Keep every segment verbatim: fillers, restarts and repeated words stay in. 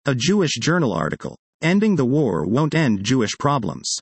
A Jewish Journal article. Ending the war won't end Jewish problems.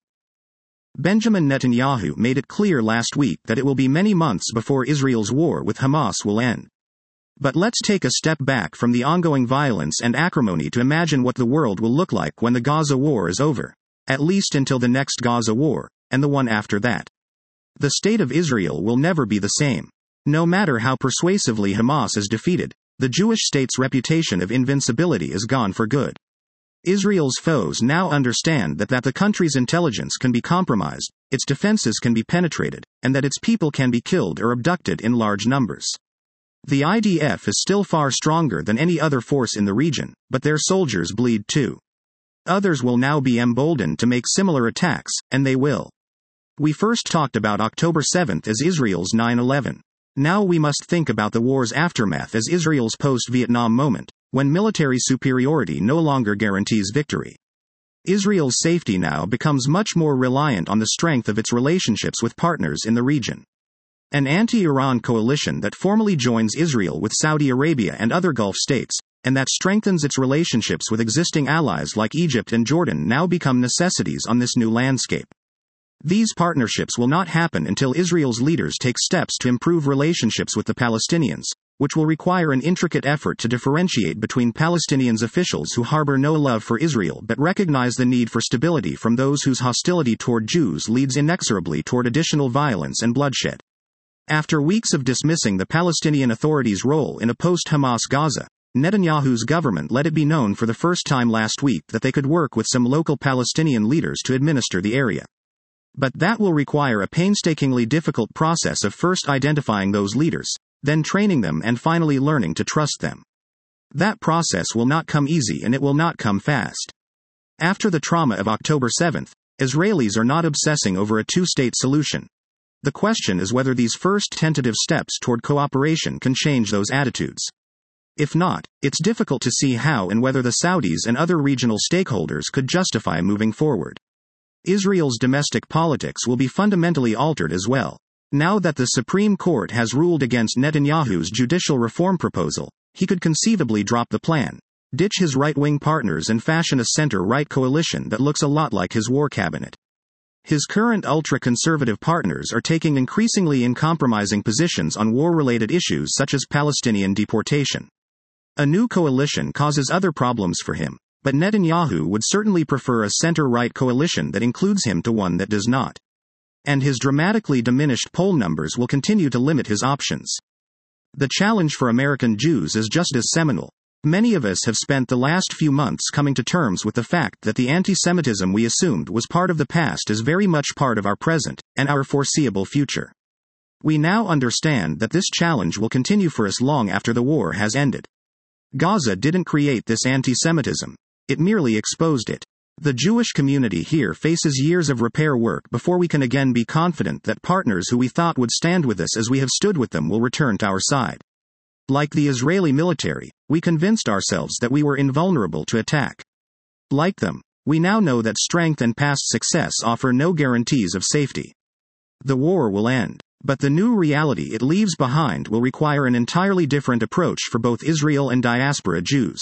Benjamin Netanyahu made it clear last week that it will be many months before Israel's war with Hamas will end. But let's take a step back from the ongoing violence and acrimony to imagine what the world will look like when the Gaza war is over, at least until the next Gaza war, and the one after that. The state of Israel will never be the same. No matter how persuasively Hamas is defeated, the Jewish state's reputation of invincibility is gone for good. Israel's foes now understand that, that the country's intelligence can be compromised, its defenses can be penetrated, and that its people can be killed or abducted in large numbers. The I D F is still far stronger than any other force in the region, but their soldiers bleed too. Others will now be emboldened to make similar attacks, and they will. We first talked about October seventh as Israel's nine eleven. Now we must think about the war's aftermath as Israel's post-Vietnam moment, when military superiority no longer guarantees victory. Israel's safety now becomes much more reliant on the strength of its relationships with partners in the region. An anti-Iran coalition that formally joins Israel with Saudi Arabia and other Gulf states, and that strengthens its relationships with existing allies like Egypt and Jordan now become necessities on this new landscape. These partnerships will not happen until Israel's leaders take steps to improve relationships with the Palestinians, which will require an intricate effort to differentiate between Palestinians officials who harbor no love for Israel but recognize the need for stability from those whose hostility toward Jews leads inexorably toward additional violence and bloodshed. After weeks of dismissing the Palestinian Authority's role in a post-Hamas Gaza, Netanyahu's government let it be known for the first time last week that they could work with some local Palestinian leaders to administer the area. But that will require a painstakingly difficult process of first identifying those leaders, then training them and finally learning to trust them. That process will not come easy and it will not come fast. After the trauma of October seventh, Israelis are not obsessing over a two-state solution. The question is whether these first tentative steps toward cooperation can change those attitudes. If not, it's difficult to see how and whether the Saudis and other regional stakeholders could justify moving forward. Israel's domestic politics will be fundamentally altered as well. Now that the Supreme Court has ruled against Netanyahu's judicial reform proposal, he could conceivably drop the plan, ditch his right-wing partners and fashion a center-right coalition that looks a lot like his war cabinet. His current ultra-conservative partners are taking increasingly uncompromising positions on war-related issues such as Palestinian deportation. A new coalition causes other problems for him, but Netanyahu would certainly prefer a center-right coalition that includes him to one that does not. And his dramatically diminished poll numbers will continue to limit his options. The challenge for American Jews is just as seminal. Many of us have spent the last few months coming to terms with the fact that the anti-Semitism we assumed was part of the past is very much part of our present, and our foreseeable future. We now understand that this challenge will continue for us long after the war has ended. Gaza didn't create this anti-Semitism. It merely exposed it. The Jewish community here faces years of repair work before we can again be confident that partners who we thought would stand with us as we have stood with them will return to our side. Like the Israeli military, we convinced ourselves that we were invulnerable to attack. Like them, we now know that strength and past success offer no guarantees of safety. The war will end, but the new reality it leaves behind will require an entirely different approach for both Israel and diaspora Jews.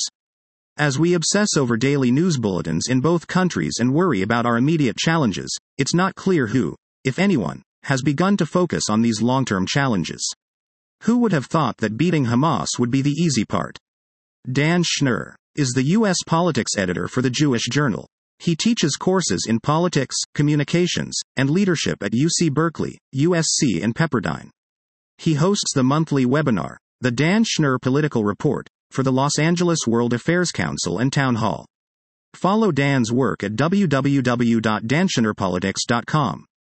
As we obsess over daily news bulletins in both countries and worry about our immediate challenges, it's not clear who, if anyone, has begun to focus on these long-term challenges. Who would have thought that beating Hamas would be the easy part? Dan Schnur is the U S politics editor for the Jewish Journal. He teaches courses in politics, communications, and leadership at U C Berkeley, U S C and Pepperdine. He hosts the monthly webinar, The Dan Schnur Political Report, for the Los Angeles World Affairs Council and Town Hall. Follow Dan's work at w w w dot dan schnur politics dot com.